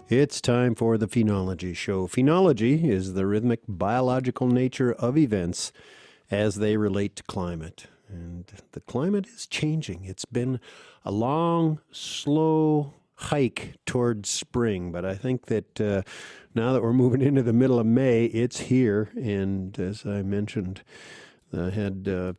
It's time for the Phenology Show. Phenology is the rhythmic biological nature of events as they relate to climate. And the climate is changing. It's been a long, slow hike towards spring, but I think that now that we're moving into the middle of May, it's here. And as I mentioned, I had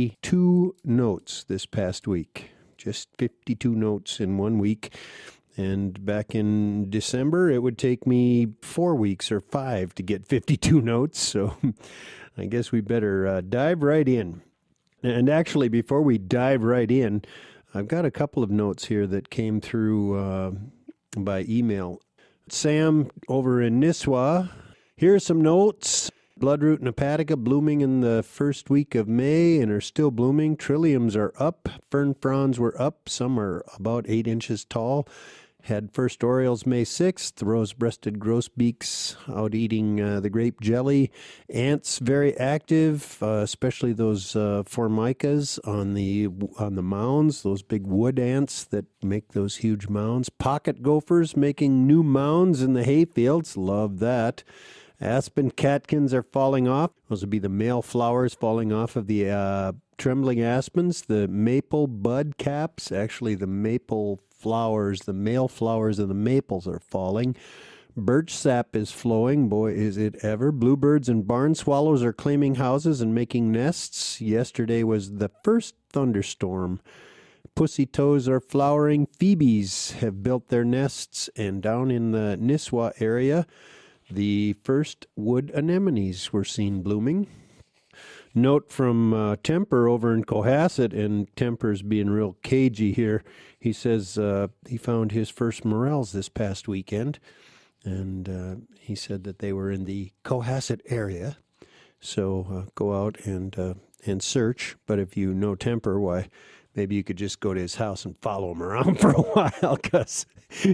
52 notes this past week. Just 52 notes in 1 week. And back in December, it would take me 4 weeks or 5 to get 52 notes. So I guess we better dive right in. And actually, before we dive right in, I've got a couple of notes here that came through by email. Sam over in Nisswa, here's some notes. Bloodroot and hepatica blooming in the first week of May and are still blooming. Trilliums are up. Fern fronds were up. Some are about 8 inches tall. Had first orioles May 6th, rose-breasted grosbeaks out eating the grape jelly. Ants very active, especially those formicas on the mounds, those big wood ants that make those huge mounds. Pocket gophers making new mounds in the hayfields. Love that. Aspen catkins are falling off. Those would be the male flowers falling off of the trembling aspens. The maple bud caps, actually the maple flowers, the male flowers of the maples are falling. Birch sap is flowing. Boy, is it ever. Bluebirds and barn swallows are claiming houses and making nests. Yesterday was the first thunderstorm. Pussy toes are flowering. Phoebes have built their nests. And down in the Nisswa area, the first wood anemones were seen blooming. Note from Temper over in Cohasset, and Temper's being real cagey here. He says he found his first morels this past weekend, and he said that they were in the Cohasset area. So go out and search. But if you know Temper, why, maybe you could just go to his house and follow him around for a while, because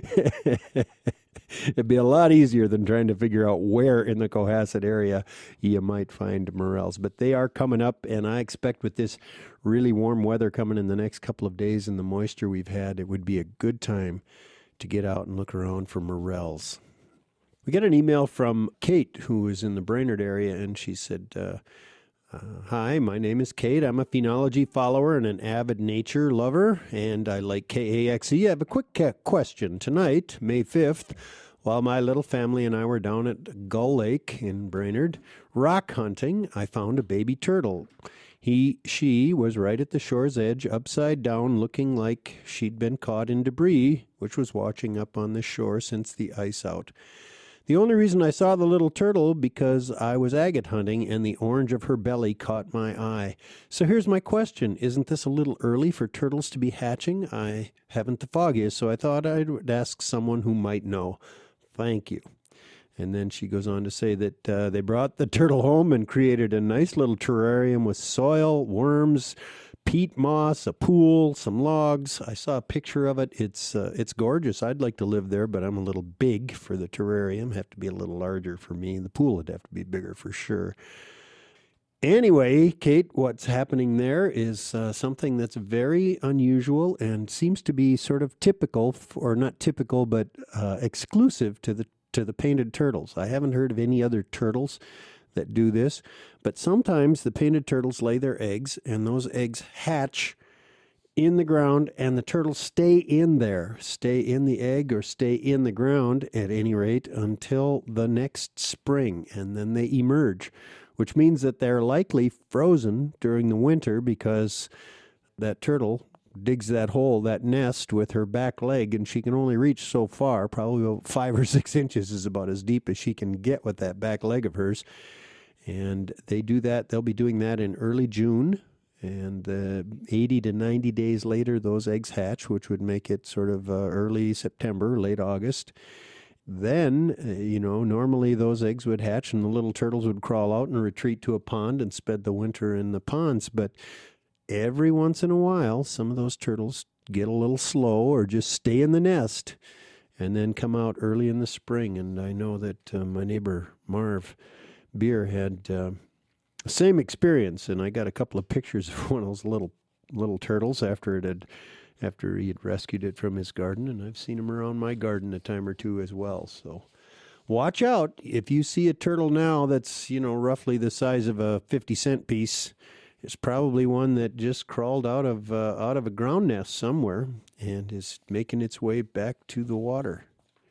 it'd be a lot easier than trying to figure out where in the Cohasset area you might find morels. But they are coming up, and I expect with this really warm weather coming in the next couple of days and the moisture we've had, it would be a good time to get out and look around for morels. We got an email from Kate, who is in the Brainerd area, and she said, hi, my name is Kate. I'm a phenology follower and an avid nature lover, and I like KAXE. I have a quick question. Tonight, May 5th, while my little family and I were down at Gull Lake in Brainerd rock hunting, I found a baby turtle. She was right at the shore's edge, upside down, looking like she'd been caught in debris, which was washing up on the shore since the ice out. The only reason I saw the little turtle because I was agate hunting and the orange of her belly caught my eye. So here's my question. Isn't this a little early for turtles to be hatching? I haven't the foggiest, so I thought I would ask someone who might know. Thank you. And then she goes on to say that they brought the turtle home and created a nice little terrarium with soil, worms, peat moss, a pool, some logs. I saw a picture of it. It's gorgeous. I'd like to live there, but I'm a little big for the terrarium. Have to be a little larger for me. The pool would have to be bigger for sure. Anyway, Kate, what's happening there is something that's very unusual and seems to be sort of typical, or not typical, but exclusive to the painted turtles. I haven't heard of any other turtles that do this, but sometimes the painted turtles lay their eggs, and those eggs hatch in the ground, and the turtles stay in there, stay in the egg or stay in the ground at any rate until the next spring, and then they emerge, which means that they're likely frozen during the winter because that turtle digs that hole, that nest, with her back leg, and she can only reach so far. Probably about 5 or 6 inches is about as deep as she can get with that back leg of hers. And they do that. They'll be doing that in early June, and 80 to 90 days later, those eggs hatch, which would make it sort of early September, late August. Then, normally those eggs would hatch, and the little turtles would crawl out and retreat to a pond and spend the winter in the ponds. But every once in a while, some of those turtles get a little slow or just stay in the nest and then come out early in the spring. And I know that my neighbor Marv Beer had the same experience, and I got a couple of pictures of one of those little turtles after it after he had rescued it from his garden, and I've seen him around my garden a time or two as well. So watch out. If you see a turtle now that's, roughly the size of a 50-cent piece, it's probably one that just crawled out of a ground nest somewhere and is making its way back to the water.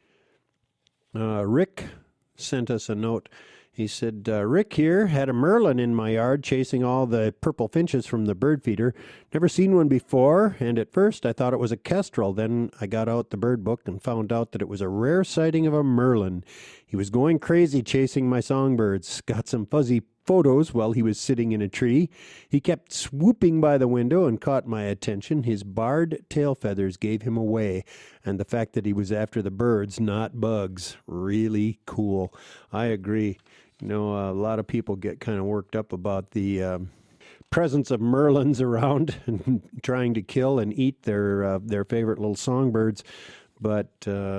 Rick sent us a note. He said, Rick here, had a merlin in my yard chasing all the purple finches from the bird feeder. Never seen one before, and at first I thought it was a kestrel. Then I got out the bird book and found out that it was a rare sighting of a merlin. He was going crazy chasing my songbirds. Got some fuzzy photos while he was sitting in a tree. He kept swooping by the window and caught my attention. His barred tail feathers gave him away, and the fact that he was after the birds, not bugs. Really cool. I agree. A lot of people get kind of worked up about the presence of merlins around and trying to kill and eat their favorite little songbirds. But,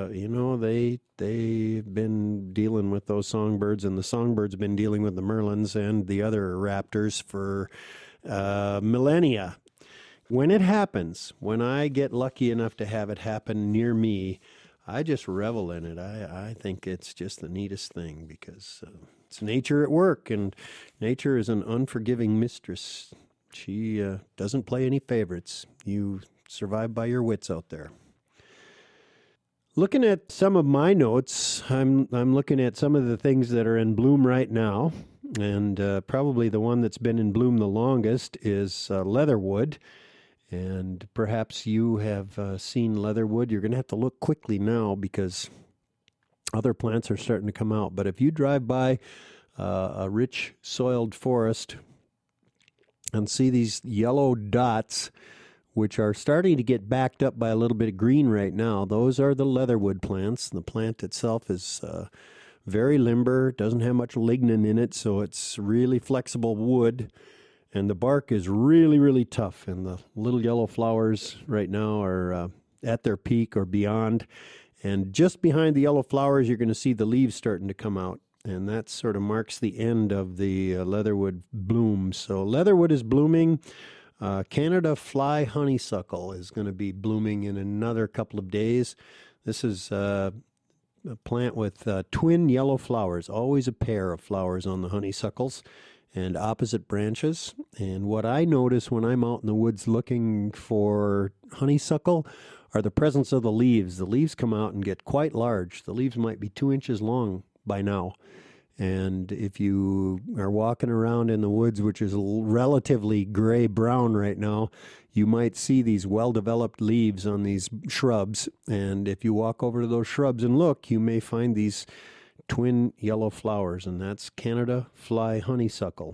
they've been dealing with those songbirds, and the songbirds have been dealing with the merlins and the other raptors for millennia. When it happens, when I get lucky enough to have it happen near me, I just revel in it. I think it's just the neatest thing because it's nature at work, and nature is an unforgiving mistress. She doesn't play any favorites. You survive by your wits out there. Looking at some of my notes, I'm looking at some of the things that are in bloom right now, and probably the one that's been in bloom the longest is leatherwood. And perhaps you have seen leatherwood. You're going to have to look quickly now because other plants are starting to come out. But if you drive by a rich soiled forest and see these yellow dots, which are starting to get backed up by a little bit of green right now, those are the leatherwood plants. The plant itself is very limber, doesn't have much lignin in it, so it's really flexible wood. And the bark is really, really tough. And the little yellow flowers right now are at their peak or beyond. And just behind the yellow flowers, you're going to see the leaves starting to come out. And that sort of marks the end of the leatherwood bloom. So leatherwood is blooming. Canada fly honeysuckle is going to be blooming in another couple of days. This is a plant with twin yellow flowers, always a pair of flowers on the honeysuckles and opposite branches. And what I notice when I'm out in the woods looking for honeysuckle are the presence of the leaves. The leaves come out and get quite large. The leaves might be 2 inches long by now. And if you are walking around in the woods, which is relatively gray-brown right now, you might see these well-developed leaves on these shrubs. And if you walk over to those shrubs and look, you may find these twin yellow flowers, and that's Canada fly honeysuckle.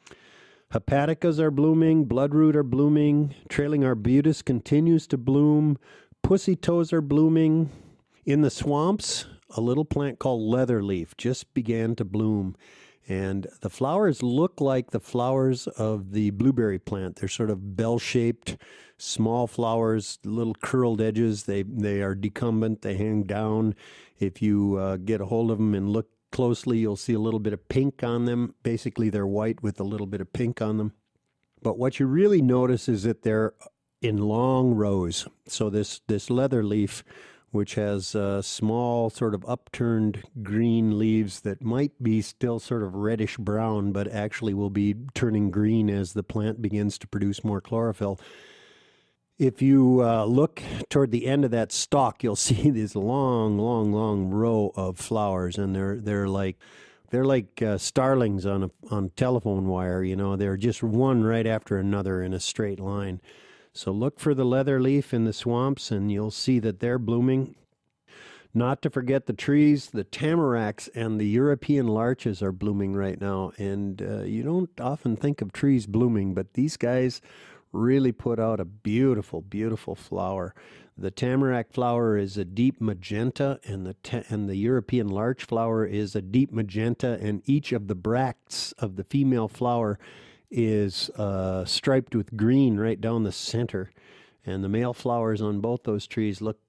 Hepaticas are blooming, bloodroot are blooming, trailing arbutus continues to bloom, pussy toes are blooming. In the swamps, a little plant called leatherleaf just began to bloom, and the flowers look like the flowers of the blueberry plant. They're sort of bell-shaped, small flowers, little curled edges. They are decumbent. They hang down. If you get a hold of them and look closely, you'll see a little bit of pink on them. Basically, they're white with a little bit of pink on them. But what you really notice is that they're in long rows. So this leatherleaf, which has small sort of upturned green leaves that might be still sort of reddish brown, but actually will be turning green as the plant begins to produce more chlorophyll. If you look toward the end of that stalk, you'll see this long row of flowers, and they're like starlings on a telephone wire. They're just one right after another in a straight line. So look for the leatherleaf in the swamps, and you'll see that they're blooming. Not to forget the trees, the tamaracks and the European larches are blooming right now. And you don't often think of trees blooming, but these guys really put out a beautiful, beautiful flower. The tamarack flower is a deep magenta, and the European larch flower is a deep magenta, and each of the bracts of the female flower is striped with green right down the center. And the male flowers on both those trees look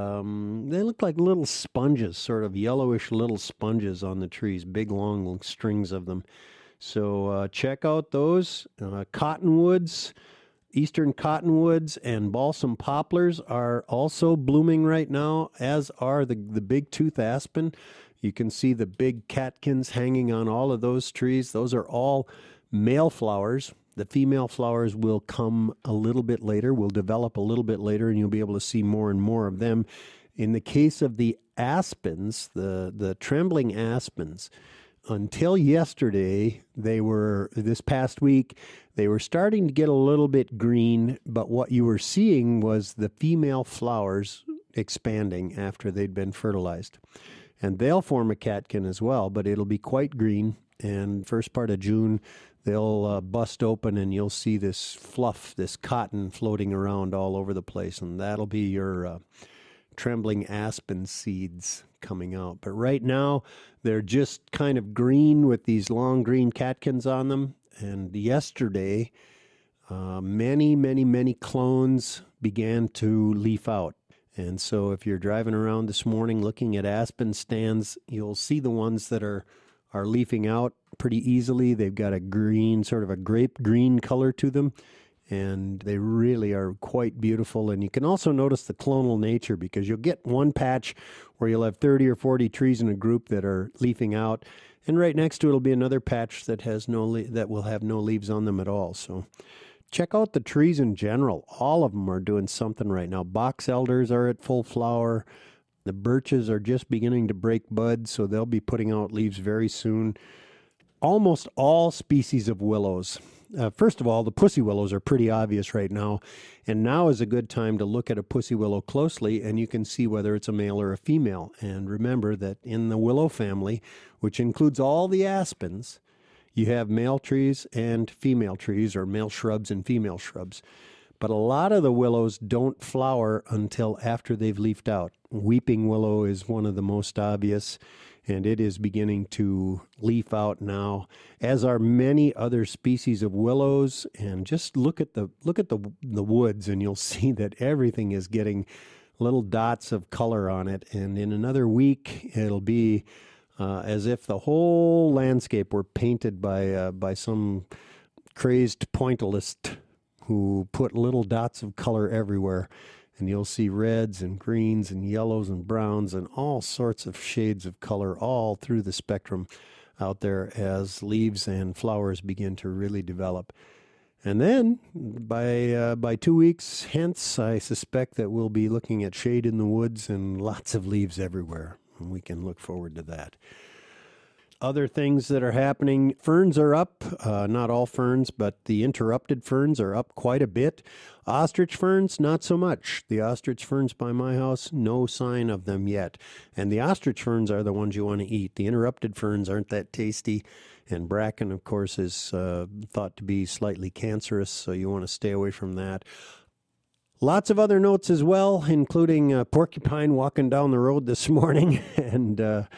like little sponges, sort of yellowish little sponges on the trees, big long strings of them. So check out those. Cottonwoods eastern cottonwoods and balsam poplars are also blooming right now, as are the big tooth aspen. You can see the big catkins hanging on all of those trees. Those are all male flowers. The female flowers will come a little bit later, will develop a little bit later, and you'll be able to see more and more of them. In the case of the aspens, the trembling aspens, until yesterday, this past week, they were starting to get a little bit green, but what you were seeing was the female flowers expanding after they'd been fertilized. And they'll form a catkin as well, but it'll be quite green, and first part of June, they'll bust open and you'll see this fluff, this cotton floating around all over the place, and that'll be your trembling aspen seeds coming out. But right now, they're just kind of green with these long green catkins on them. And yesterday, many clones began to leaf out. And so if you're driving around this morning looking at aspen stands, you'll see the ones that are leafing out pretty easily. They've got a green, sort of a grape green color to them, and they really are quite beautiful. And you can also notice the clonal nature, because you'll get one patch where you'll have 30 or 40 trees in a group that are leafing out, and right next to it will be another patch that has that will have no leaves on them at all. So check out the trees in general. All of them are doing something right now. Box elders are at full flower. The birches are just beginning to break buds, so they'll be putting out leaves very soon. Almost all species of willows. First of all, the pussy willows are pretty obvious right now, and now is a good time to look at a pussy willow closely, and you can see whether it's a male or a female. And remember that in the willow family, which includes all the aspens, you have male trees and female trees, or male shrubs and female shrubs. But a lot of the willows don't flower until after they've leafed out. Weeping willow is one of the most obvious, and it is beginning to leaf out now, as are many other species of willows. And just look at the woods, and you'll see that everything is getting little dots of color on it. And in another week, it'll be as if the whole landscape were painted by some crazed pointillist who put little dots of color everywhere. And you'll see reds and greens and yellows and browns and all sorts of shades of color all through the spectrum out there as leaves and flowers begin to really develop. And then by 2 weeks hence, I suspect that we'll be looking at shade in the woods and lots of leaves everywhere. And we can look forward to that. Other things that are happening, ferns are up. Not all ferns, but the interrupted ferns are up quite a bit. Ostrich ferns, not so much. The ostrich ferns by my house, no sign of them yet. And the ostrich ferns are the ones you want to eat. The interrupted ferns aren't that tasty. And bracken, of course, is thought to be slightly cancerous, so you want to stay away from that. Lots of other notes as well, including porcupine walking down the road this morning. And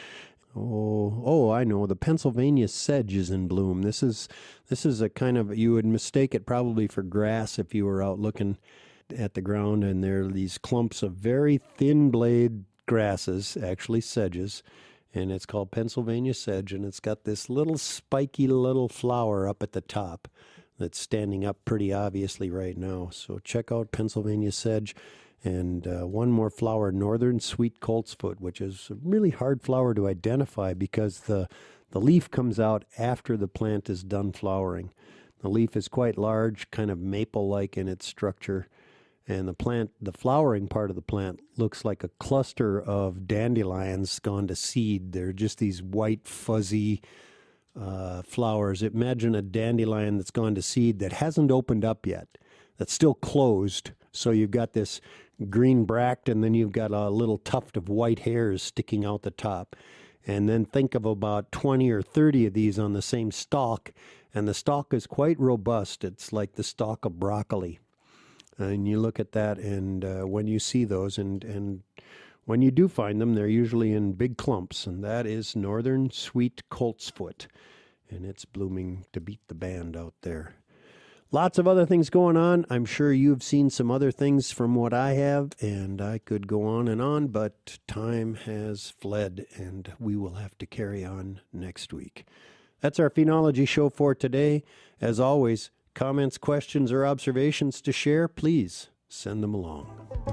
I know, the Pennsylvania sedge is in bloom. This is a kind of, you would mistake it probably for grass if you were out looking at the ground, and there are these clumps of very thin blade grasses, actually sedges, and it's called Pennsylvania sedge, and it's got this little spiky little flower up at the top that's standing up pretty obviously right now. So check out Pennsylvania sedge. And one more flower, northern sweet coltsfoot, which is a really hard flower to identify because the leaf comes out after the plant is done flowering. The leaf is quite large, kind of maple-like in its structure, and the flowering part of the plant looks like a cluster of dandelions gone to seed. They're just these white, fuzzy flowers. Imagine a dandelion that's gone to seed that hasn't opened up yet, that's still closed. So you've got this green bract, and then you've got a little tuft of white hairs sticking out the top. And then think of about 20 or 30 of these on the same stalk, and the stalk is quite robust. It's like the stalk of broccoli. And you look at that, and when you see those, and when you do find them, they're usually in big clumps, and that is northern sweet coltsfoot, and it's blooming to beat the band out there. Lots of other things going on. I'm sure you've seen some other things from what I have, and I could go on, but time has fled, and we will have to carry on next week. That's our Phenology show for today. As always, comments, questions, or observations to share, please send them along.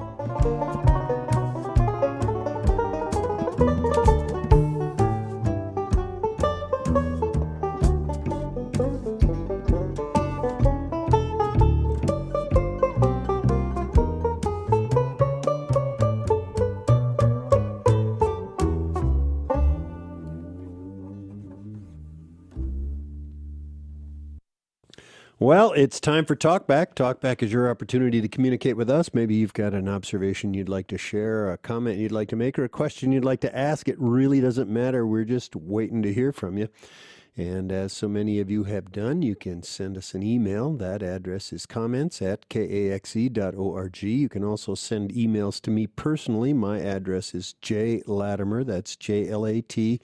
Well, it's time for Talkback. Talkback is your opportunity to communicate with us. Maybe you've got an observation you'd like to share, a comment you'd like to make, or a question you'd like to ask. It really doesn't matter. We're just waiting to hear from you. And as so many of you have done, you can send us an email. That address is comments@kaxe.org. You can also send emails to me personally. My address is jlatimer, that's JLATIMER,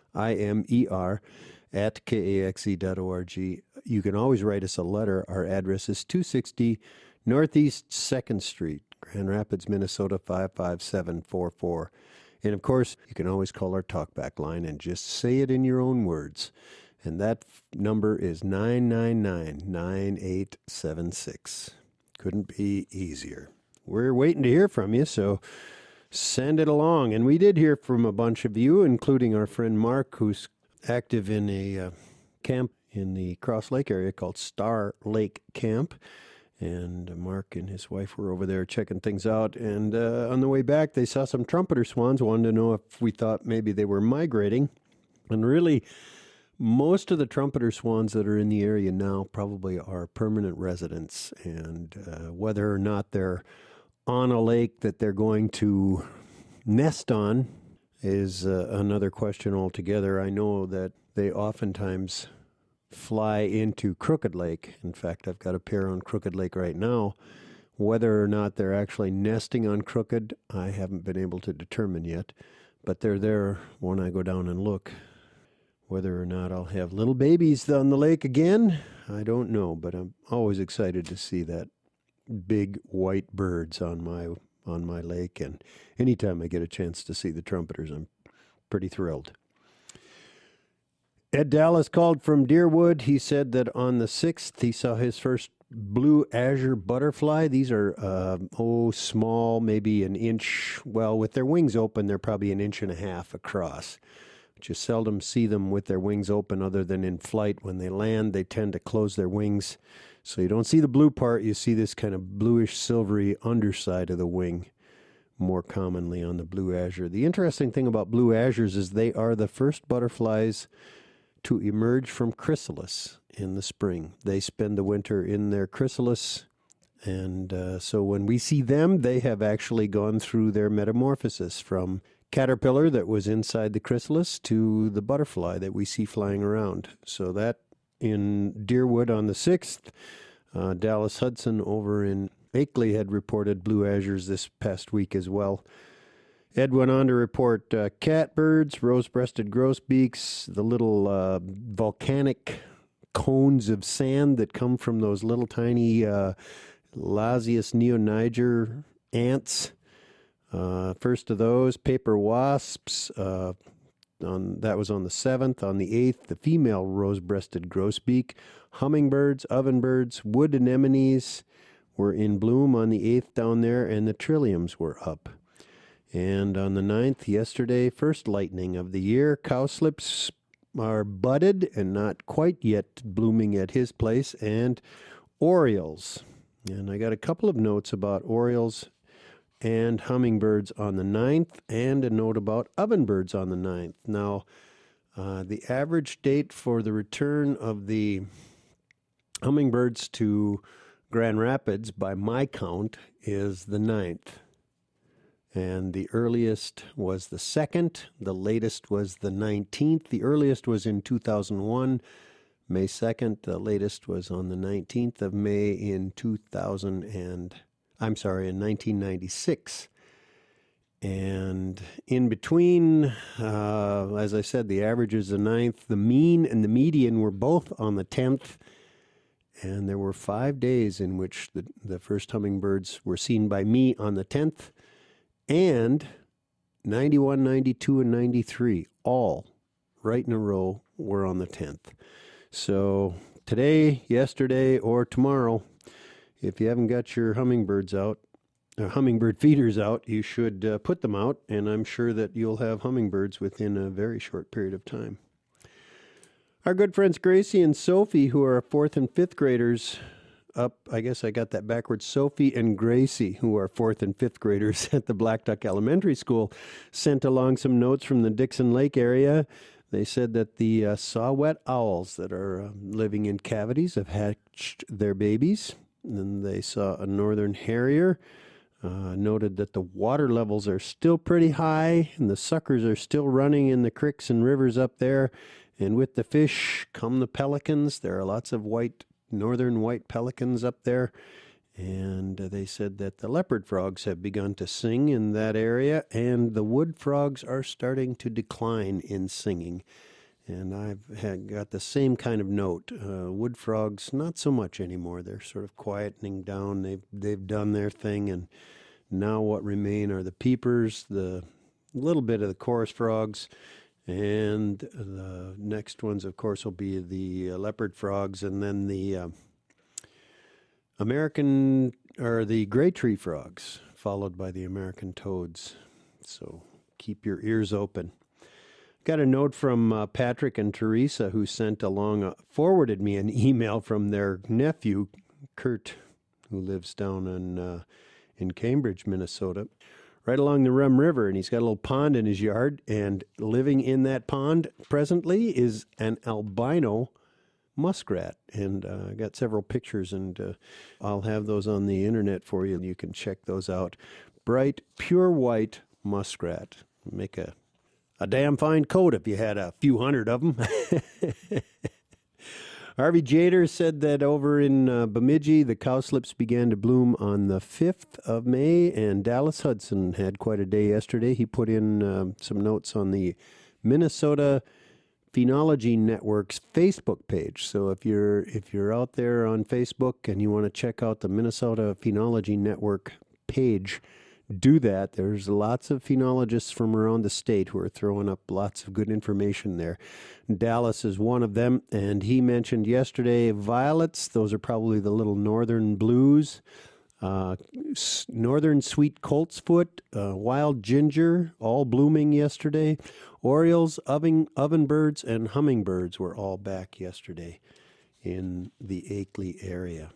at kaxe.org. You can always write us a letter. Our address is 260 Northeast 2nd Street, Grand Rapids, Minnesota 55744. And of course, you can always call our Talkback line and just say it in your own words. And that number is 999-9876. Couldn't be easier. We're waiting to hear from you, so send it along. And we did hear from a bunch of you, including our friend Mark, who's active in a camp in the Cross Lake area called Star Lake Camp. And Mark and his wife were over there checking things out. And on the way back, they saw some trumpeter swans, wanted to know if we thought maybe they were migrating. And really, most of the trumpeter swans that are in the area now probably are permanent residents. And whether or not they're on a lake that they're going to nest on is another question altogether. I know that they oftentimes fly into Crooked Lake. In fact, I've got a pair on Crooked Lake right now. Whether or not they're actually nesting on Crooked, I haven't been able to determine yet. But they're there when I go down and look. Whether or not I'll have little babies on the lake again, I don't know. But I'm always excited to see that big white birds on my lake, and anytime I get a chance to see the trumpeters, I'm pretty thrilled. Ed Dallas called from Deerwood. He said that on the 6th he saw his first blue azure butterfly. These are small, maybe an inch. Well, with their wings open, they're probably an inch and a half across. But you seldom see them with their wings open other than in flight. When they land, they tend to close their wings. So you don't see the blue part, you see this kind of bluish silvery underside of the wing, more commonly on the blue azure. The interesting thing about blue azures is they are the first butterflies to emerge from chrysalis in the spring. They spend the winter in their chrysalis, and so when we see them, they have actually gone through their metamorphosis from caterpillar that was inside the chrysalis to the butterfly that we see flying around. So that in Deerwood on the 6th. Dallas Hudson over in Akeley had reported blue azures this past week as well. Ed went on to report catbirds, rose-breasted grosbeaks, the little volcanic cones of sand that come from those little tiny Lasius neoniger ants. First of those, paper wasps. That was on the 7th. On the 8th, the female rose-breasted grosbeak. Hummingbirds, ovenbirds, wood anemones were in bloom on the 8th down there, and the trilliums were up. And on the 9th, yesterday, first lightning of the year, cowslips are budded and not quite yet blooming at his place, and orioles. And I got a couple of notes about orioles and hummingbirds on the 9th, and a note about ovenbirds on the 9th. Now, the average date for the return of the hummingbirds to Grand Rapids, by my count, is the 9th. And the earliest was the 2nd. The latest was the 19th. The earliest was in 2001, May 2nd. The latest was on the 19th of May in 1996. And in between, as I said, the average is the 9th. The mean and the median were both on the 10th. And there were 5 days in which the first hummingbirds were seen by me on the 10th. And 91, 92, and 93, all right in a row, were on the 10th. So today, yesterday, or tomorrow. If you haven't got your hummingbird feeders out, you should put them out, and I'm sure that you'll have hummingbirds within a very short period of time. Our good friends Gracie and Sophie, who are 4th and 5th graders, I guess I got that backwards. Sophie and Gracie, who are 4th and 5th graders at the Black Duck Elementary School, sent along some notes from the Dixon Lake area. They said that the saw-whet owls that are living in cavities have hatched their babies. And they saw a northern harrier. Noted that the water levels are still pretty high, and the suckers are still running in the creeks and rivers up there. And with the fish come the pelicans. There are lots of northern white pelicans up there. And they said that the leopard frogs have begun to sing in that area, and the wood frogs are starting to decline in singing. And I've got the same kind of note. Wood frogs, not so much anymore. They're sort of quietening down. They've done their thing, and now what remain are the peepers, the little bit of the chorus frogs, and the next ones, of course, will be the leopard frogs, and then the the gray tree frogs, followed by the American toads. So keep your ears open. Got a note from Patrick and Teresa, who forwarded me an email from their nephew, Kurt, who lives down in Cambridge, Minnesota, right along the Rum River, and he's got a little pond in his yard, and living in that pond presently is an albino muskrat, and I got several pictures, and I'll have those on the internet for you. You can check those out. Bright, pure white muskrat. Make a damn fine coat if you had a few hundred of them. Harvey Jader said that over in Bemidji, the cowslips began to bloom on the 5th of May, and Dallas Hudson had quite a day yesterday. He put in some notes on the Minnesota Phenology Network's Facebook page. So if you're out there on Facebook and you want to check out the Minnesota Phenology Network page, do that. There's lots of phenologists from around the state who are throwing up lots of good information there. Dallas is one of them, and he mentioned yesterday violets. Those are probably the little northern blues. Northern sweet coltsfoot, wild ginger, all blooming yesterday. Orioles, ovenbirds, and hummingbirds were all back yesterday in the Akeley area.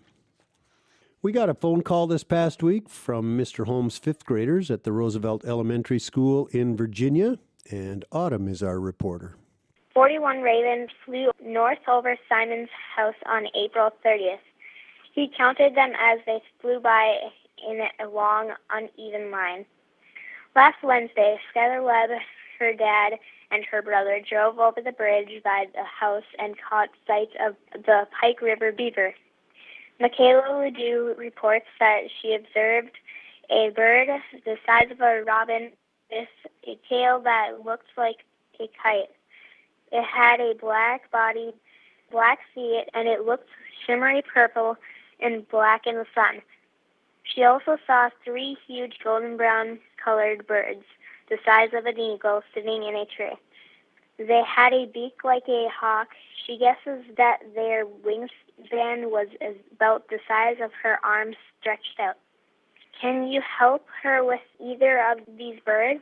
We got a phone call this past week from Mr. Holmes' 5th graders at the Roosevelt Elementary School in Virginia, and Autumn is our reporter. 41 ravens flew north over Simon's house on April 30th. He counted them as they flew by in a long, uneven line. Last Wednesday, Skylar Webb, her dad, and her brother drove over the bridge by the house and caught sight of the Pike River beaver. Michaela Ledoux reports that she observed a bird the size of a robin with a tail that looked like a kite. It had a black body, black feet, and it looked shimmery purple and black in the sun. She also saw 3 huge golden brown colored birds, the size of an eagle, sitting in a tree. They had a beak like a hawk. She guesses that their wingspan was about the size of her arms stretched out. Can you help her with either of these birds?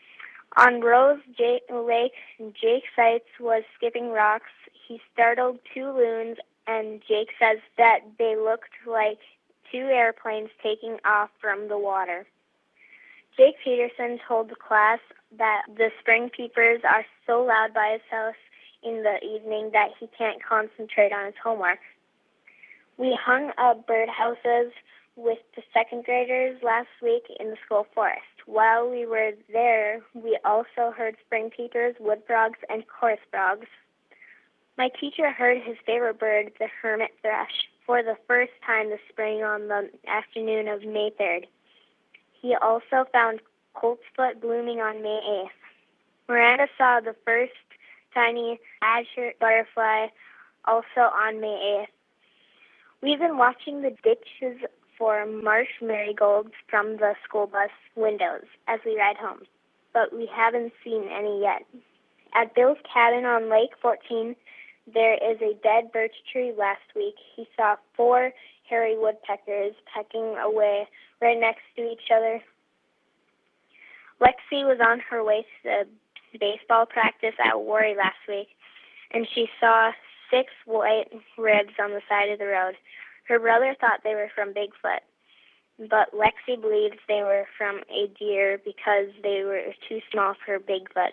On Rose Lake, Jake Seitz was skipping rocks. He startled 2 loons, and Jake says that they looked like 2 airplanes taking off from the water. Jake Peterson told the class that the spring peepers are so loud by his house in the evening that he can't concentrate on his homework. We hung up birdhouses with the 2nd graders last week in the school forest. While we were there, we also heard spring peepers, wood frogs, and chorus frogs. My teacher heard his favorite bird, the hermit thrush, for the first time this spring on the afternoon of May 3rd. He also found coltsfoot blooming on May 8th. Miranda saw the first tiny azure butterfly also on May 8th. We've been watching the ditches for marsh marigolds from the school bus windows as we ride home, but we haven't seen any yet. At Bill's cabin on Lake 14, there is a dead birch tree last week. He saw 4 hairy woodpeckers pecking away right next to each other. Lexi was on her way to baseball practice at Worry last week, and she saw 6 white ribs on the side of the road. Her brother thought they were from Bigfoot, but Lexi believes they were from a deer because they were too small for Bigfoot.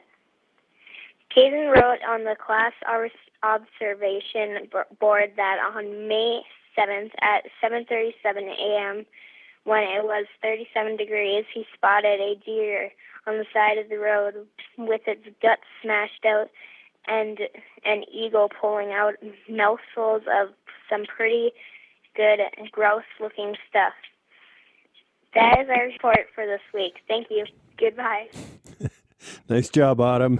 Caden wrote on the class observation board that on May 7th at 7:37 a.m., when it was 37 degrees, he spotted a deer on the side of the road with its guts smashed out and an eagle pulling out mouthfuls of some pretty good, gross-looking stuff. That is our report for this week. Thank you. Goodbye. Nice job, Autumn.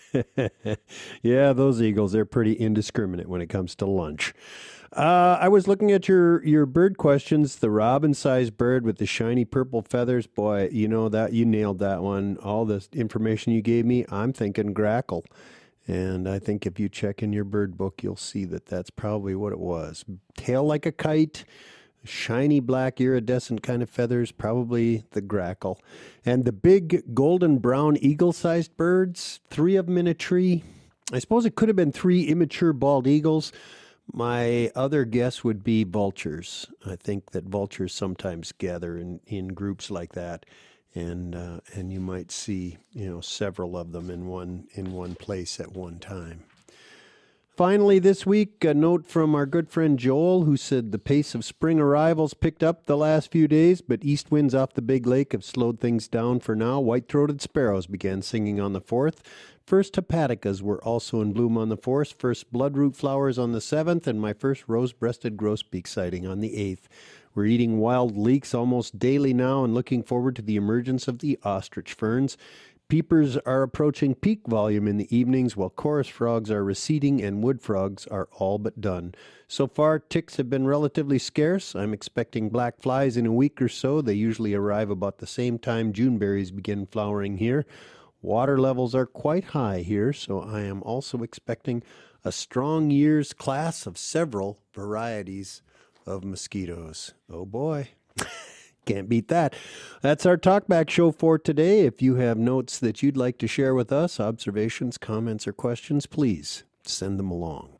Yeah, those eagles, they're pretty indiscriminate when it comes to lunch. I was looking at your bird questions. The robin-sized bird with the shiny purple feathers. Boy, you know that you nailed that one. All the information you gave me, I'm thinking grackle. And I think if you check in your bird book, you'll see that that's probably what it was. Tail like a kite, shiny black iridescent kind of feathers, probably the grackle. And the big golden brown eagle-sized birds, 3 of them in a tree. I suppose it could have been 3 immature bald eagles. My other guess would be vultures. I think that vultures sometimes gather in groups like that, and you might see several of them in one place at one time. Finally, this week, a note from our good friend Joel, who said the pace of spring arrivals picked up the last few days, but east winds off the Big Lake have slowed things down for now. White-throated sparrows began singing on the 4th. First hepaticas were also in bloom on the 4th, first bloodroot flowers on the 7th, and my first rose-breasted grosbeak sighting on the 8th. We're eating wild leeks almost daily now and looking forward to the emergence of the ostrich ferns. Peepers are approaching peak volume in the evenings, while chorus frogs are receding and wood frogs are all but done. So far, ticks have been relatively scarce. I'm expecting black flies in a week or so. They usually arrive about the same time Juneberries begin flowering here. Water levels are quite high here, so I am also expecting a strong year's class of several varieties of mosquitoes. Oh boy. Can't beat that. That's our Talkback show for today. If you have notes that you'd like to share with us, observations, comments, or questions, please send them along.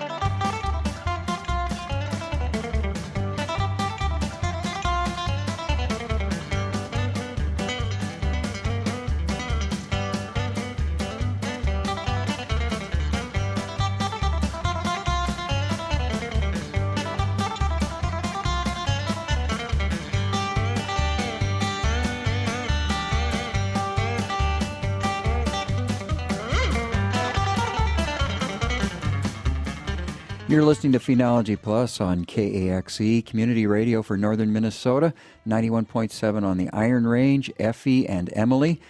You're listening to Phenology Plus on KAXE, Community Radio for Northern Minnesota, 91.7 on the Iron Range, Effie and Emily,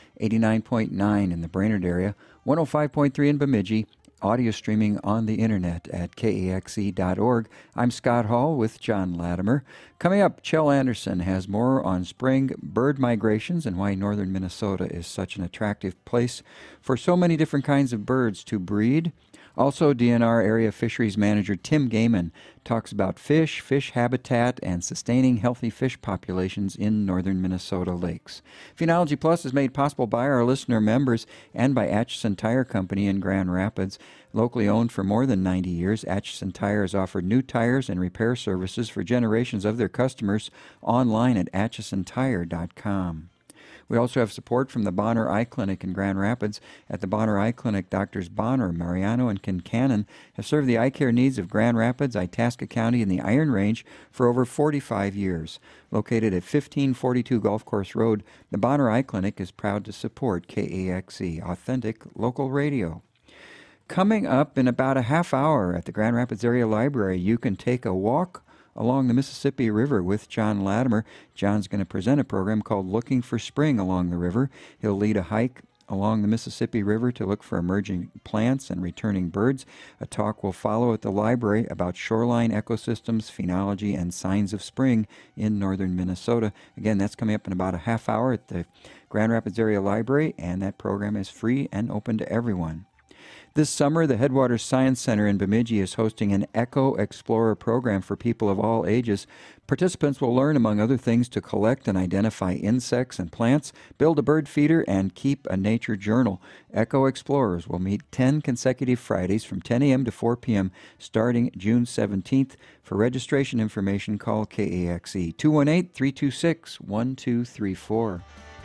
89.9 in the Brainerd area, 105.3 in Bemidji, audio streaming on the internet at kaxe.org. I'm Scott Hall with John Latimer. Coming up, Chell Anderson has more on spring bird migrations and why northern Minnesota is such an attractive place for so many different kinds of birds to breed. Also, DNR Area Fisheries Manager Tim Gaiman talks about fish habitat, and sustaining healthy fish populations in northern Minnesota lakes. Phenology Plus is made possible by our listener members and by Atchison Tire Company in Grand Rapids. Locally owned for more than 90 years, Atchison Tire has offered new tires and repair services for generations of their customers online at atchisontire.com. We also have support from the Bonner Eye Clinic in Grand Rapids. At the Bonner Eye Clinic, Doctors Bonner, Mariano, and Kincannon have served the eye care needs of Grand Rapids, Itasca County, and the Iron Range for over 45 years. Located at 1542 Golf Course Road, the Bonner Eye Clinic is proud to support KAXE, authentic local radio. Coming up in about a half hour at the Grand Rapids Area Library, you can take a walk along the Mississippi River with John Latimer. John's going to present a program called Looking for Spring Along the River. He'll lead a hike along the Mississippi River to look for emerging plants and returning birds. A talk will follow at the library about shoreline ecosystems, phenology, and signs of spring in northern Minnesota. Again, that's coming up in about a half hour at the Grand Rapids Area Library, and that program is free and open to everyone. This summer, the Headwaters Science Center in Bemidji is hosting an Echo Explorer program for people of all ages. Participants will learn, among other things, to collect and identify insects and plants, build a bird feeder, and keep a nature journal. Echo Explorers will meet 10 consecutive Fridays from 10 a.m. to 4 p.m. starting June 17th. For registration information, call KAXE 218-326-1234.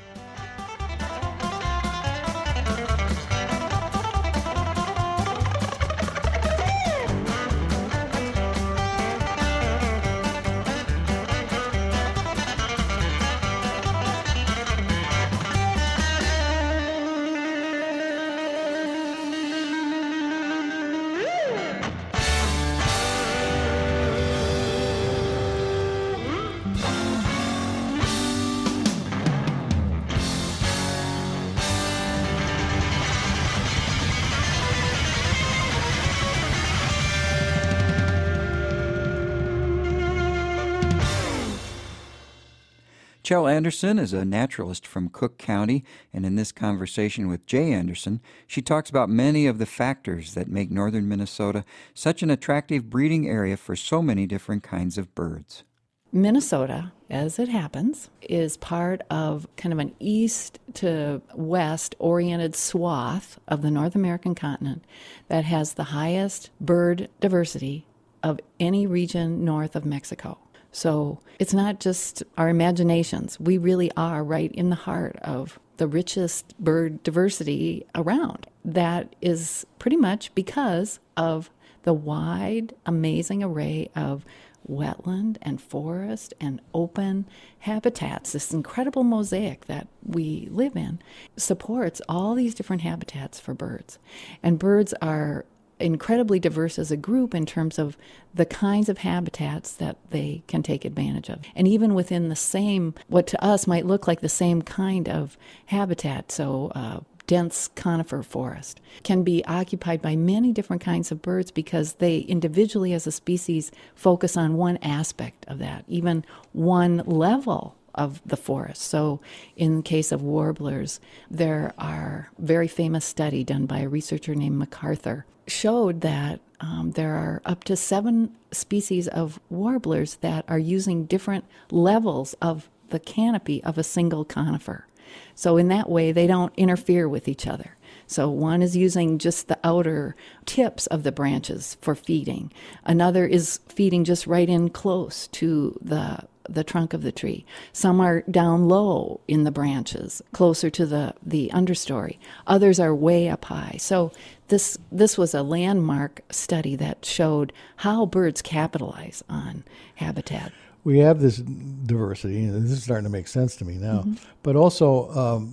Chell Anderson is a naturalist from Cook County, and in this conversation with Jay Anderson, she talks about many of the factors that make northern Minnesota such an attractive breeding area for so many different kinds of birds. Minnesota, as it happens, is part of kind of an east to west oriented swath of the North American continent that has the highest bird diversity of any region north of Mexico. So it's not just our imaginations. We really are right in the heart of the richest bird diversity around. That is pretty much because of the wide, amazing array of wetland and forest and open habitats. This incredible mosaic that we live in supports all these different habitats for birds. And birds are incredibly diverse as a group in terms of the kinds of habitats that they can take advantage of. And even within the same, what to us might look like the same kind of habitat, so dense conifer forest, can be occupied by many different kinds of birds because they individually as a species focus on one aspect of that, even one level of the forest. So in the case of warblers, there are very famous study done by a researcher named MacArthur showed that there are up to 7 species of warblers that are using different levels of the canopy of a single conifer. So in that way, they don't interfere with each other. So one is using just the outer tips of the branches for feeding. Another is feeding just right in close to the trunk of the tree. Some are down low in the branches, closer to the understory. Others are way up high. So this was a landmark study that showed how birds capitalize on habitat. We have this diversity, and this is starting to make sense to me now, mm-hmm. but also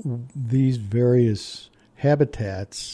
these various habitats,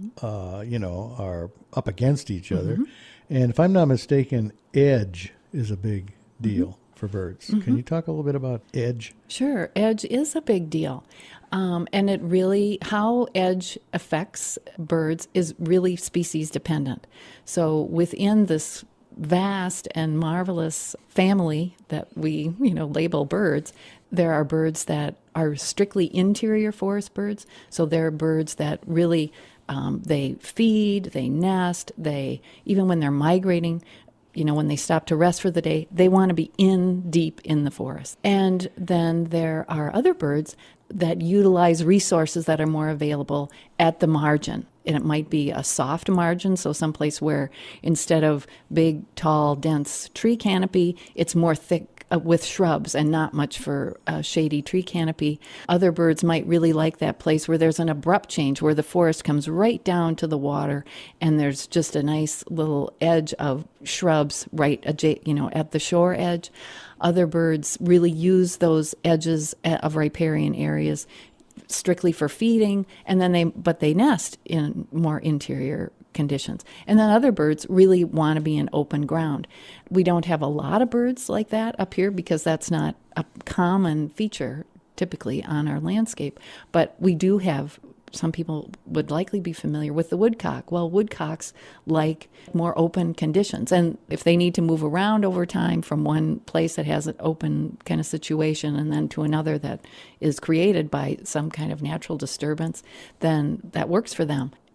mm-hmm. Are up against each other. Mm-hmm. And if I'm not mistaken, edge is a big deal. Mm-hmm. for birds. Mm-hmm. Can you talk a little bit about edge? Sure. Edge is a big deal. And it really, how edge affects birds is really species dependent. So within this vast and marvelous family that we, label birds, there are birds that are strictly interior forest birds. So there are birds that really, they feed, they nest, even when they're migrating, when they stop to rest for the day, they want to be deep in the forest. And then there are other birds that utilize resources that are more available at the margin. And it might be a soft margin, so someplace where instead of big, tall, dense tree canopy, it's more thick with shrubs and not much for a shady tree canopy. Other birds might really like that place where there's an abrupt change, where the forest comes right down to the water and there's just a nice little edge of shrubs right at the shore edge. Other birds really use those edges of riparian areas strictly for feeding, and then they nest in more interior conditions. And then other birds really want to be in open ground. We don't have a lot of birds like that up here because that's not a common feature typically on our landscape, but we do have. Some people would likely be familiar with the woodcock. Well, woodcocks like more open conditions. And if they need to move around over time from one place that has an open kind of situation and then to another that is created by some kind of natural disturbance, then that works for them.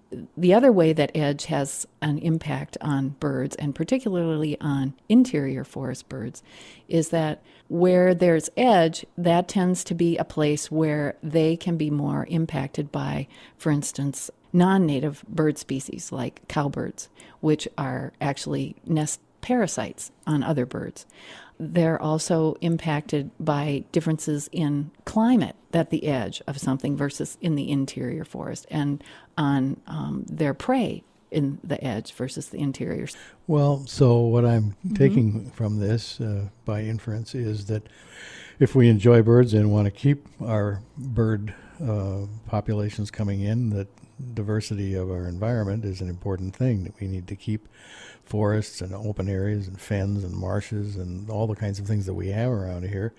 the other way that edge has an impact on birds, and particularly on interior forest birds, is that where there's edge, that tends to be a place where they can be more impacted by, for instance, non-native bird species like cowbirds, which are actually nest parasites on other birds. They're also impacted by differences in climate at the edge of something versus in the interior forest, and on their prey in the edge versus the interior. Well, so what I'm taking from this by inference is that if we enjoy birds and want to keep our bird populations coming in, that diversity of our environment is an important thing, that we need to keep forests and open areas and fens and marshes and all the kinds of things that we have around here.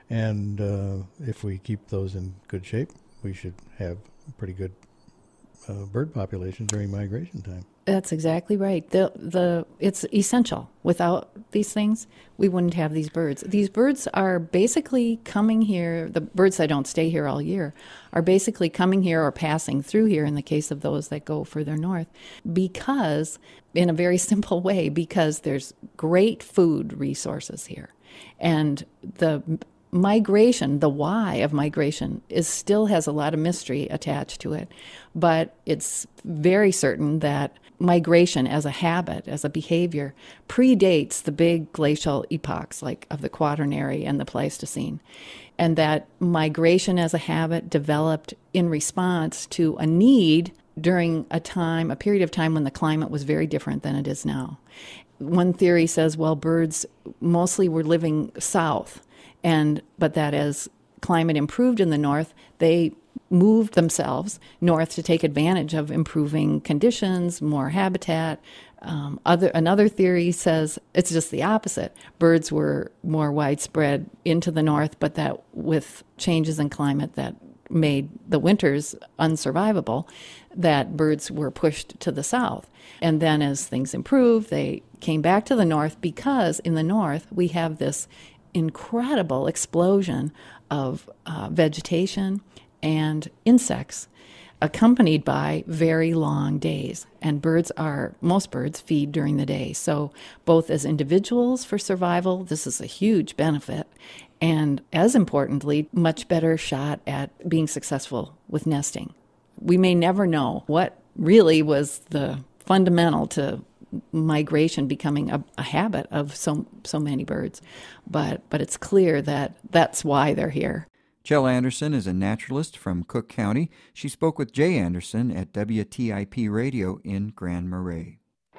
And if we keep those in good shape, we should have pretty good bird population during migration time. That's exactly right. It's essential. Without these things, we wouldn't have these birds. These birds are basically coming here. The birds that don't stay here all year are basically coming here or passing through here, in the case of those that go further north, because, in a very simple way, because there's great food resources here. And the migration, the why of migration, still has a lot of mystery attached to it, but it's very certain that migration as a habit, as a behavior, predates the big glacial epochs like of the Quaternary and the Pleistocene, and that migration as a habit developed in response to a need during a period of time when the climate was very different than it is now. One theory says, well, birds mostly were living south, but that as climate improved in the north, they moved themselves north to take advantage of improving conditions, more habitat. Another theory says it's just the opposite. Birds were more widespread into the north, but that with changes in climate that made the winters unsurvivable, that birds were pushed to the south. And then as things improved, they came back to the north, because in the north we have this incredible explosion of vegetation and insects, accompanied by very long days. And most birds feed during the day. So both as individuals for survival, this is a huge benefit. And as importantly, much better shot at being successful with nesting. We may never know what really was the fundamental to migration becoming a habit of so many birds, but it's clear that that's why they're here. Jill Anderson is a naturalist from Cook County. She spoke with Jay Anderson at WTIP Radio in Grand Marais.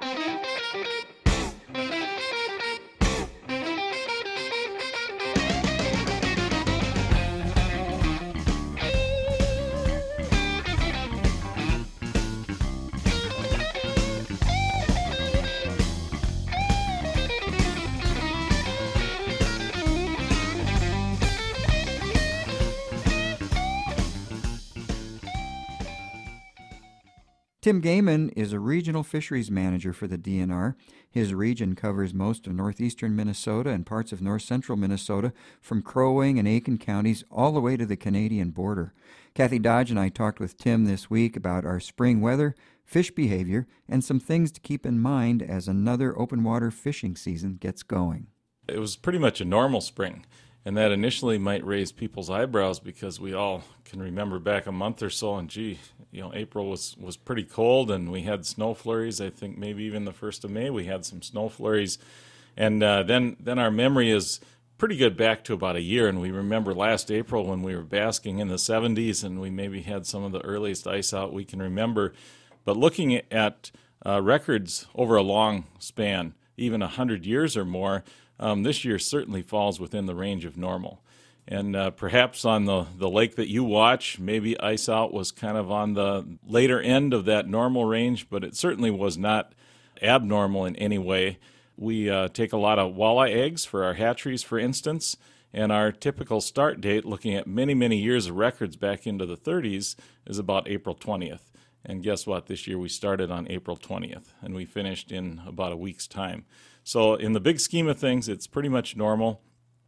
Tim Gaiman is a regional fisheries manager for the DNR. His region covers most of northeastern Minnesota and parts of north-central Minnesota, from Crow Wing and Aitkin counties all the way to the Canadian border. Kathy Dodge and I talked with Tim this week about our spring weather, fish behavior, and some things to keep in mind as another open water fishing season gets going. It was pretty much a normal spring. And that initially might raise people's eyebrows, because we all can remember back a month or so, and April was pretty cold, and we had snow flurries. I think maybe even the 1st of May we had some snow flurries. And then our memory is pretty good back to about a year, and we remember last April when we were basking in the 70s, and we maybe had some of the earliest ice out we can remember. But looking at records over a long span, even 100 years or more, this year certainly falls within the range of normal. And perhaps on the lake that you watch, maybe ice out was kind of on the later end of that normal range, but it certainly was not abnormal in any way. We take a lot of walleye eggs for our hatcheries, for instance, and our typical start date, looking at many, many years of records back into the 30s, is about April 20th. And guess what? This year we started on April 20th, and we finished in about a week's time. So in the big scheme of things, it's pretty much normal.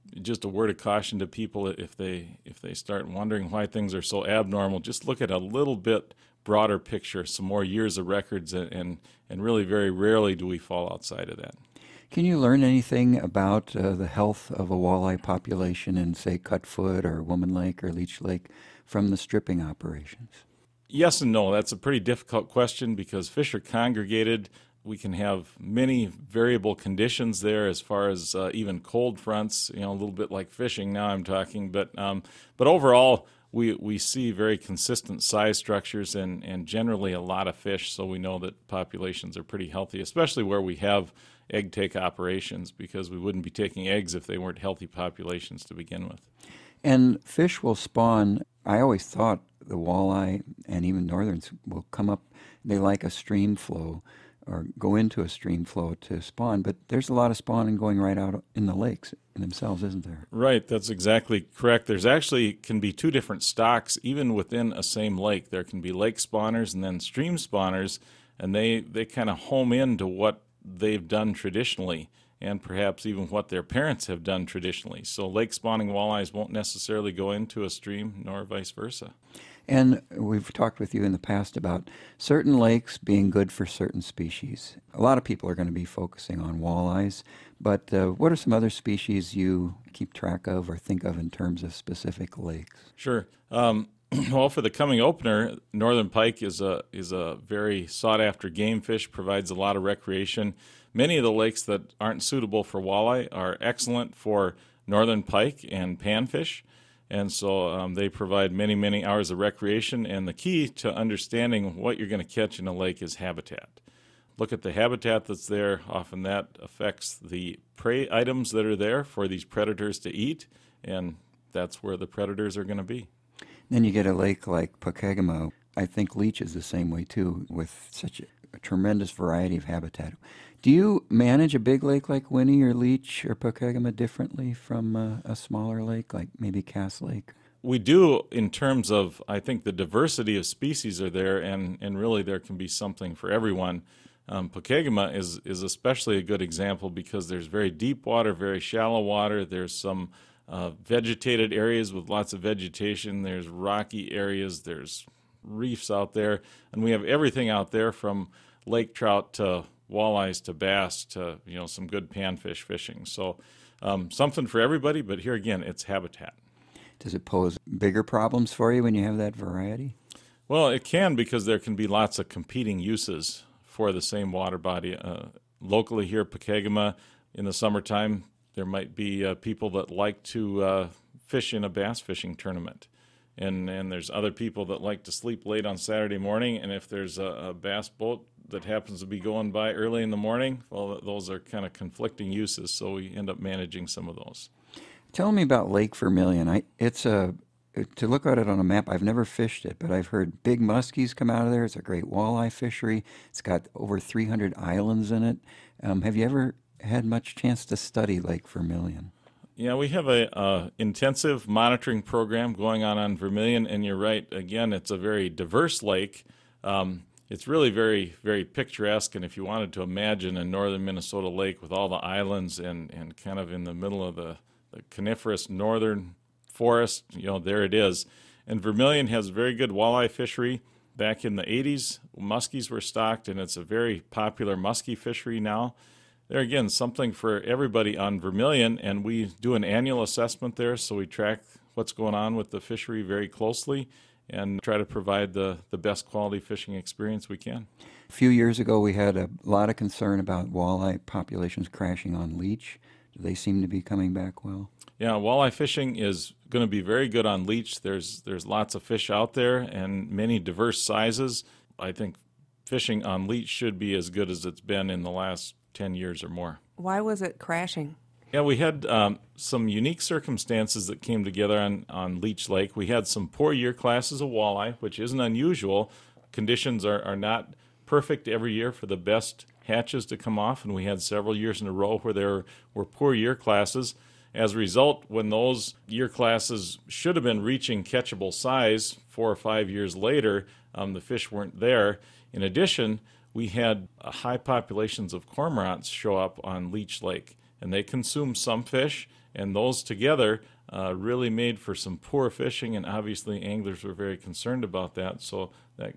just a word of caution to people if they start wondering why things are so abnormal, just look at a little bit broader picture, some more years of records, and really very rarely do we fall outside of that. Can you learn anything about the health of a walleye population in, say, Cutfoot or Woman Lake or Leech Lake from the stripping operations? Yes and no. That's a pretty difficult question because fish are congregated. We can have many variable conditions there as far as even cold fronts, a little bit like fishing now I'm talking. But overall, we see very consistent size structures and generally a lot of fish, so we know that populations are pretty healthy, especially where we have egg take operations, because we wouldn't be taking eggs if they weren't healthy populations to begin with. And fish will spawn. I always thought the walleye and even northerns will come up, they like a stream flow or go into a stream flow to spawn, but there's a lot of spawning going right out in the lakes themselves, isn't there? Right, that's exactly correct. There's actually can be two different stocks even within a same lake. There can be lake spawners and then stream spawners, and they kind of home into what they've done traditionally and perhaps even what their parents have done traditionally. So lake spawning walleyes won't necessarily go into a stream nor vice versa. And we've talked with you in the past about certain lakes being good for certain species. A lot of people are going to be focusing on walleyes, but what are some other species you keep track of or think of in terms of specific lakes? Sure. Well, for the coming opener, northern pike is a very sought-after game fish, provides a lot of recreation. Many of the lakes that aren't suitable for walleye are excellent for northern pike and panfish, and so they provide many, many hours of recreation. And the key to understanding what you're going to catch in a lake is habitat. Look at the habitat that's there. Often that affects the prey items that are there for these predators to eat, and that's where the predators are going to be. Then you get a lake like Pokegama. I think Leech is the same way too, with such a tremendous variety of habitat. Do you manage a big lake like Winnie or Leech or Pokegama differently from a smaller lake like maybe Cass Lake? We do in terms of, I think, the diversity of species are there, and really there can be something for everyone. Pokegama is especially a good example because there's very deep water, very shallow water. There's some vegetated areas with lots of vegetation. There's rocky areas. There's reefs out there. And we have everything out there from lake trout to walleyes to bass to some good panfish fishing. So something for everybody, but here again, it's habitat. Does it pose bigger problems for you when you have that variety? Well, it can, because there can be lots of competing uses for the same water body. Locally here at Pokegama, in the summertime, there might be people that like to fish in a bass fishing tournament. And there's other people that like to sleep late on Saturday morning, and if there's a bass boat that happens to be going by early in the morning, well, those are kind of conflicting uses, so we end up managing some of those. Tell me about Lake Vermilion. To look at it on a map, I've never fished it, but I've heard big muskies come out of there. It's a great walleye fishery. It's got over 300 islands in it. Have you ever had much chance to study Lake Vermilion? Yeah, we have a intensive monitoring program going on Vermilion, and you're right. Again, it's a very diverse lake. It's really very, very picturesque, and if you wanted to imagine a northern Minnesota lake with all the islands and kind of in the middle of the coniferous northern forest, there it is. And Vermilion has a very good walleye fishery. Back in the 80s, muskies were stocked, and it's a very popular muskie fishery now. There again, something for everybody on Vermilion, and we do an annual assessment there, so we track what's going on with the fishery very closely and try to provide the best quality fishing experience we can. A few years ago, we had a lot of concern about walleye populations crashing on Leech. Do they seem to be coming back well? Yeah, walleye fishing is going to be very good on Leech. There's lots of fish out there and many diverse sizes. I think fishing on Leech should be as good as it's been in the last 10 years or more. Why was it crashing? Yeah, we had some unique circumstances that came together on Leech Lake. We had some poor year classes of walleye, which isn't unusual. Conditions are not perfect every year for the best hatches to come off, and we had several years in a row where there were poor year classes. As a result, when those year classes should have been reaching catchable size 4 or 5 years later, the fish weren't there. In addition, we had high populations of cormorants show up on Leech Lake, and they consume some fish, And those together really made for some poor fishing, and obviously anglers were very concerned about that. So that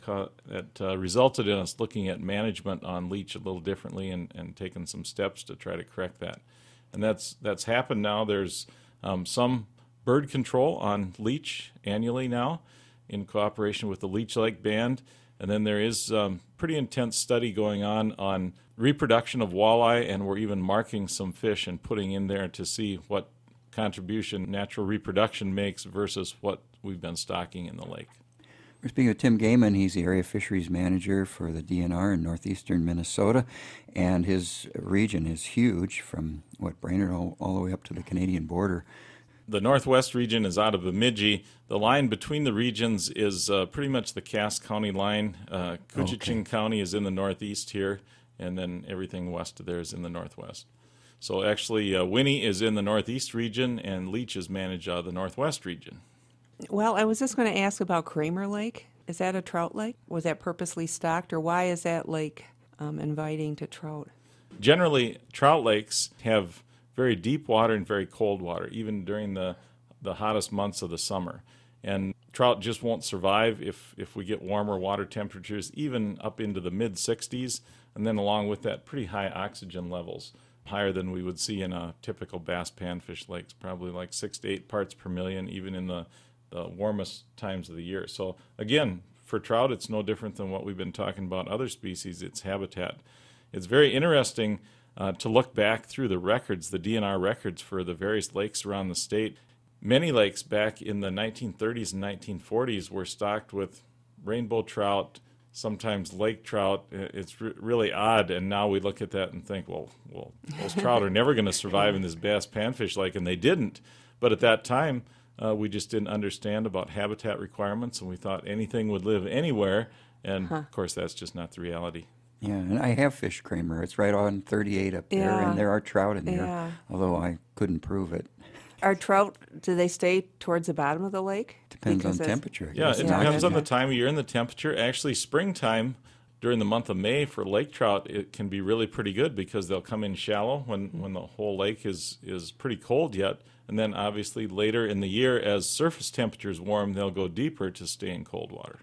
resulted in us looking at management on leech a little differently and taking some steps to try to correct that. And that's happened now. There's some bird control on leech annually now in cooperation with the Leech Lake Band. And then there is pretty intense study going on reproduction of walleye, and we're even marking some fish and putting in there to see what contribution natural reproduction makes versus what we've been stocking in the lake. We're speaking with Tim Gaiman. He's the area fisheries manager for the DNR in northeastern Minnesota, and his region is huge from, Brainerd all the way up to the Canadian border. The northwest region is out of Bemidji. The line between the regions is pretty much the Cass County line. Koochiching County is in the northeast here, and then everything west of there is in the northwest. So actually, Winnie is in the northeast region, and Leech is managed out of the northwest region. Well, I was just going to ask about Kramer Lake. Is that a trout lake? Was that purposely stocked, or why is that lake inviting to trout? Generally, trout lakes have very deep water and very cold water, even during the hottest months of the summer. And trout just won't survive if we get warmer water temperatures, even up into the mid-60s, and then along with that, pretty high oxygen levels, higher than we would see in a typical bass panfish lakes, probably like 6 to 8 parts per million, even in the warmest times of the year. So again, for trout, it's no different than what we've been talking about other species. It's habitat. It's very interesting to look back through the records, the DNR records for the various lakes around the state. Many lakes back in the 1930s and 1940s were stocked with rainbow trout, sometimes lake trout. It's really odd, and now we look at that and think, well, those trout are never going to survive in this bass panfish lake, and they didn't. But at that time, we just didn't understand about habitat requirements, and we thought anything would live anywhere, and of course that's just not the reality. Yeah, and I have fished Kramer. It's right on 38 up there, and there are trout in there, although I couldn't prove it. Are trout, do they stay towards the bottom of the lake? Depends on temperature. Yeah, it depends on the time of year and the temperature. Actually, springtime, during the month of May for lake trout, it can be really pretty good because they'll come in shallow when the whole lake is pretty cold yet. And then obviously later in the year, as surface temperatures warm, they'll go deeper to stay in cold water.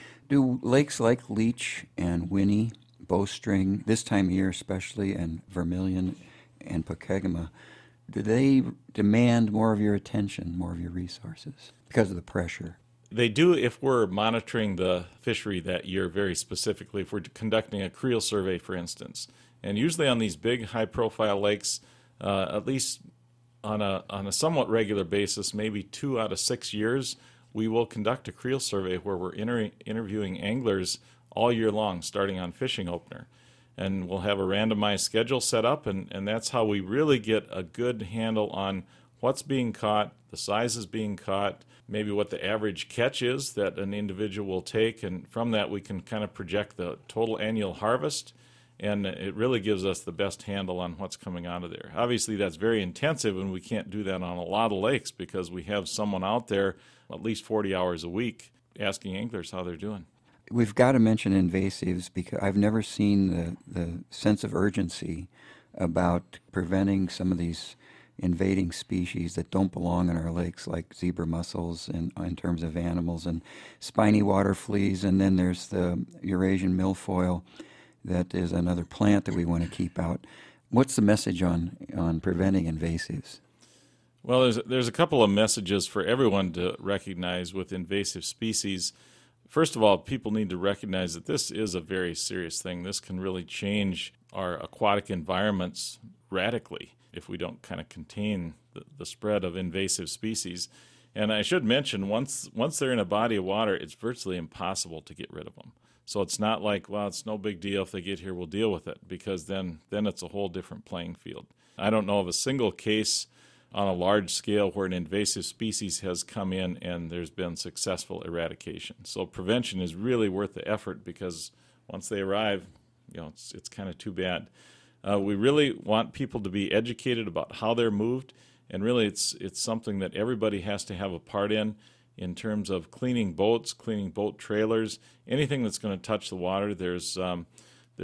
Do lakes like Leech and Winnie, Bowstring, this time of year especially, and Vermilion and Pokegama, do they demand more of your attention, more of your resources because of the pressure? They do if we're monitoring the fishery that year very specifically, if we're conducting a creel survey, for instance. And usually on these big, high-profile lakes, at least on a somewhat regular basis, maybe 2 out of 6 years, we will conduct a creel survey where we're interviewing anglers all year long, starting on fishing opener. And we'll have a randomized schedule set up, and that's how we really get a good handle on what's being caught, the sizes being caught, maybe what the average catch is that an individual will take, and from that we can kind of project the total annual harvest, and it really gives us the best handle on what's coming out of there. Obviously that's very intensive, and we can't do that on a lot of lakes because we have someone out there at least 40 hours a week asking anglers how they're doing. We've got to mention invasives because I've never seen the sense of urgency about preventing some of these invading species that don't belong in our lakes, like zebra mussels in terms of animals, and spiny water fleas, and then there's the Eurasian milfoil that is another plant that we want to keep out. What's the message on preventing invasives? Well, there's a couple of messages for everyone to recognize with invasive species. First of all, people need to recognize that this is a very serious thing. This can really change our aquatic environments radically if we don't kind of contain the spread of invasive species. And I should mention, once they're in a body of water, it's virtually impossible to get rid of them. So it's not like, well, it's no big deal if they get here, we'll deal with it, because then it's a whole different playing field. I don't know of a single case on a large scale where an invasive species has come in and there's been successful eradication. So prevention is really worth the effort, because once they arrive, it's kind of too bad. We really want people to be educated about how they're moved, and really it's something that everybody has to have a part in terms of cleaning boats, cleaning boat trailers, anything that's going to touch the water. There's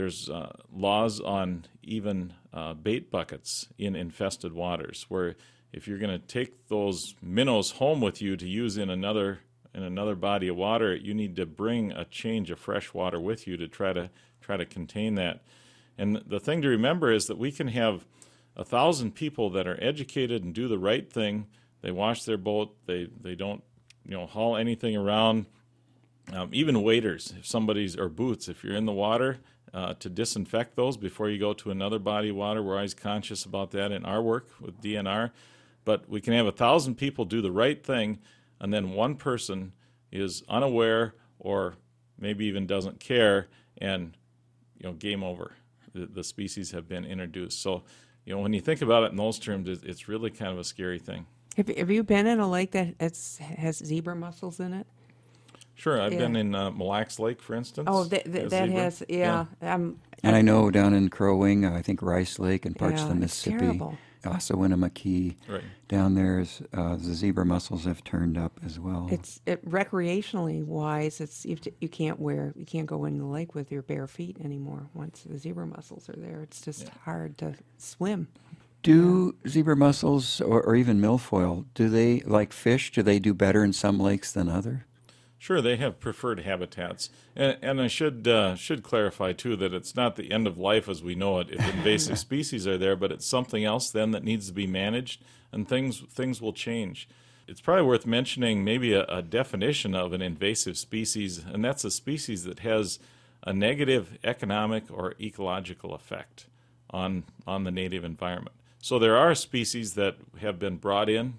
laws on even bait buckets in infested waters, where if you're going to take those minnows home with you to use in another body of water, you need to bring a change of fresh water with you to try to contain that. And the thing to remember is that we can have 1,000 people that are educated and do the right thing. They wash their boat. They don't haul anything around. Even waders, or boots, if you're in the water, to disinfect those before you go to another body of water. We're always conscious about that in our work with DNR. But we can have 1,000 people do the right thing, and then one person is unaware or maybe even doesn't care, and game over. The species have been introduced. So, when you think about it in those terms, it's really kind of a scary thing. Have you been in a lake that has zebra mussels in it? Sure, I've been in Mille Lacs Lake, for instance. Oh, that has, yeah. And I know down in Crow Wing, I think Rice Lake and parts of the it's Mississippi, terrible. Osawainamaki, Right. down there, the zebra mussels have turned up as well. Recreationally wise, you can't go in the lake with your bare feet anymore once the zebra mussels are there. It's just hard to swim. Do zebra mussels or even milfoil, do they, like fish, do they do better in some lakes than others? Sure, they have preferred habitats, and I should clarify too that it's not the end of life as we know it if invasive species are there, but it's something else then that needs to be managed, and things will change. It's probably worth mentioning maybe a definition of an invasive species, and that's a species that has a negative economic or ecological effect on the native environment. So there are species that have been brought in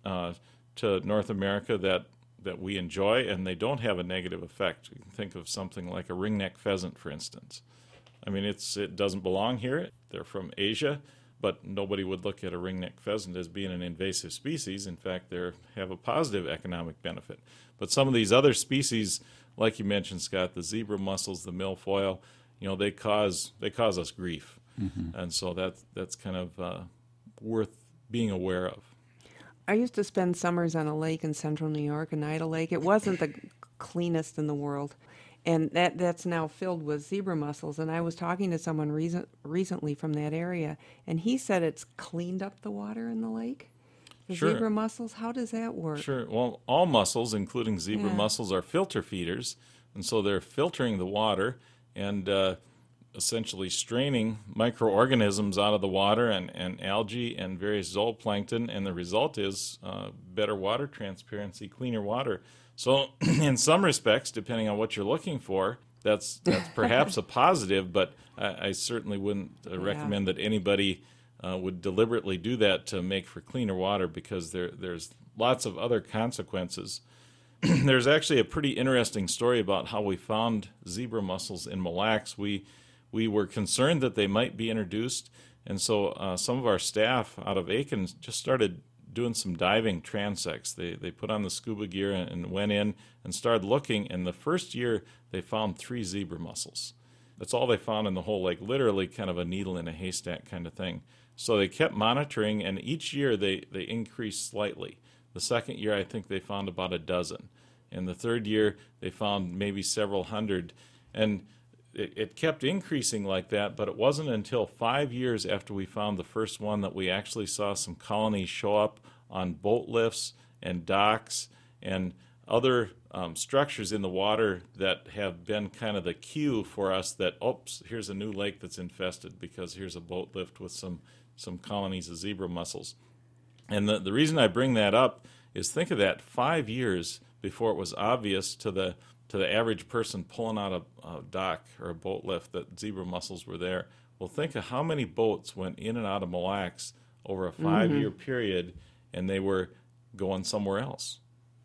to North America that we enjoy, and they don't have a negative effect. You can think of something like a ringneck pheasant, for instance. I mean, it doesn't belong here. They're from Asia, but nobody would look at a ringneck pheasant as being an invasive species. In fact, they have a positive economic benefit. But some of these other species, like you mentioned, Scott, the zebra mussels, the milfoil, they cause us grief, and so that's kind of worth being aware of. I used to spend summers on a lake in central New York, Oneida Lake. It wasn't the cleanest in the world, and that's now filled with zebra mussels. And I was talking to someone recently from that area, and he said it's cleaned up the water in the lake. The Sure. zebra mussels, how does that work? Sure. Well, all mussels, including zebra mussels, are filter feeders, and so they're filtering the water and essentially straining microorganisms out of the water and algae and various zooplankton, and the result is better water transparency, cleaner water. So in some respects, depending on what you're looking for, that's perhaps a positive, but I certainly wouldn't recommend that anybody would deliberately do that to make for cleaner water, because there's lots of other consequences. There's actually a pretty interesting story about how we found zebra mussels in Mille Lacs. We were concerned that they might be introduced, and so some of our staff out of Aiken just started doing some diving transects. They put on the scuba gear and went in and started looking, and the first year they found 3 zebra mussels. That's all they found in the whole lake, literally kind of a needle in a haystack kind of thing. So they kept monitoring, and each year they increased slightly. The second year I think they found about a dozen. And the third year they found maybe several hundred. And it kept increasing like that, but it wasn't until 5 years after we found the first one that we actually saw some colonies show up on boat lifts and docks and other structures in the water that have been kind of the cue for us that, oops, here's a new lake that's infested because here's a boat lift with some colonies of zebra mussels. And the reason I bring that up is think of that 5 years before it was obvious to the average person pulling out a dock or a boat lift that zebra mussels were there. Well, think of how many boats went in and out of Mille Lacs over a 5-year period, and they were going somewhere else.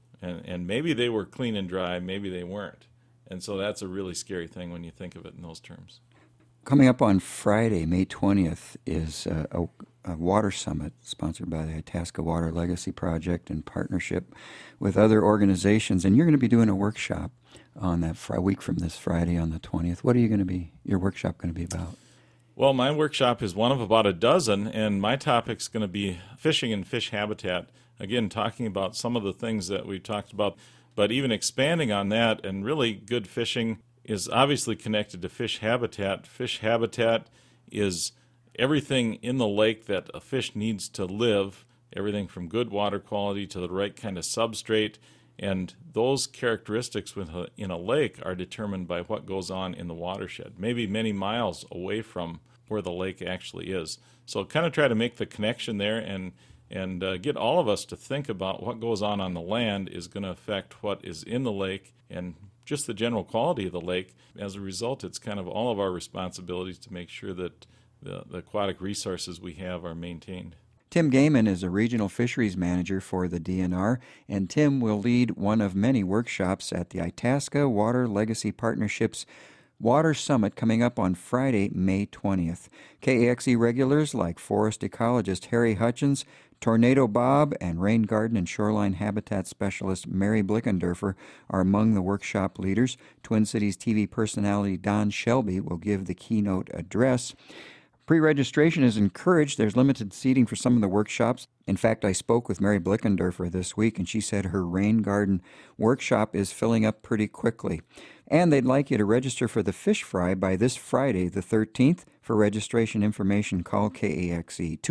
And maybe they were clean and dry, maybe they weren't. And so that's a really scary thing when you think of it in those terms. Coming up on Friday, May 20th, is a water summit sponsored by the Itasca Water Legacy Project in partnership with other organizations. And you're going to be doing a workshop on that week from this Friday on the 20th. What are your workshop going to be about? Well, my workshop is one of about a dozen, and my topic's going to be fishing and fish habitat. Again, talking about some of the things that we've talked about, but even expanding on that, and really good fishing is obviously connected to fish habitat. Fish habitat is everything in the lake that a fish needs to live everything from good water quality to the right kind of substrate. And those characteristics in a lake are determined by what goes on in the watershed, maybe many miles away from where the lake actually is. So kind of try to make the connection there and get all of us to think about what goes on the land is going to affect what is in the lake and just the general quality of the lake. As a result, it's kind of all of our responsibilities to make sure that the aquatic resources we have are maintained. Tim Gaiman is a regional fisheries manager for the DNR, and Tim will lead one of many workshops at the Itasca Water Legacy Partnership's Water Summit coming up on Friday, May 20th. KAXE regulars like forest ecologist Harry Hutchins, Tornado Bob, and rain garden and shoreline habitat specialist Mary Blickendorfer are among the workshop leaders. Twin Cities TV personality Don Shelby will give the keynote address. Pre-registration is encouraged. There's limited seating for some of the workshops. In fact, I spoke with Mary Blickendorfer this week, and she said her rain garden workshop is filling up pretty quickly. And they'd like you to register for the fish fry by this Friday, the 13th. For registration information, call KAXE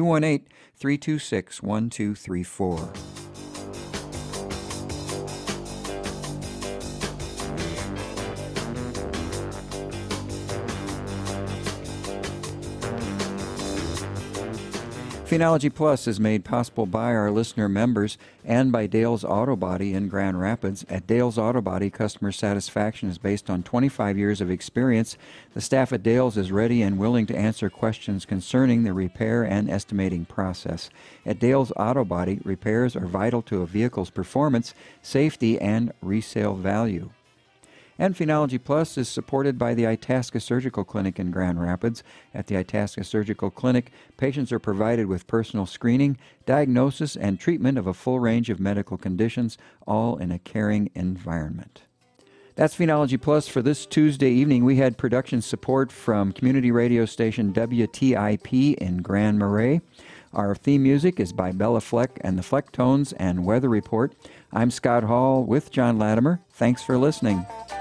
218-326-1234. Phenology Plus is made possible by our listener members and by Dale's Auto Body in Grand Rapids. At Dale's Auto Body, customer satisfaction is based on 25 years of experience. The staff at Dale's is ready and willing to answer questions concerning the repair and estimating process. At Dale's Auto Body, repairs are vital to a vehicle's performance, safety, and resale value. And Phenology Plus is supported by the Itasca Surgical Clinic in Grand Rapids. At the Itasca Surgical Clinic, patients are provided with personal screening, diagnosis, and treatment of a full range of medical conditions, all in a caring environment. That's Phenology Plus for this Tuesday evening. We had production support from community radio station WTIP in Grand Marais. Our theme music is by Bella Fleck and the Fleck Tones and Weather Report. I'm Scott Hall with John Latimer. Thanks for listening.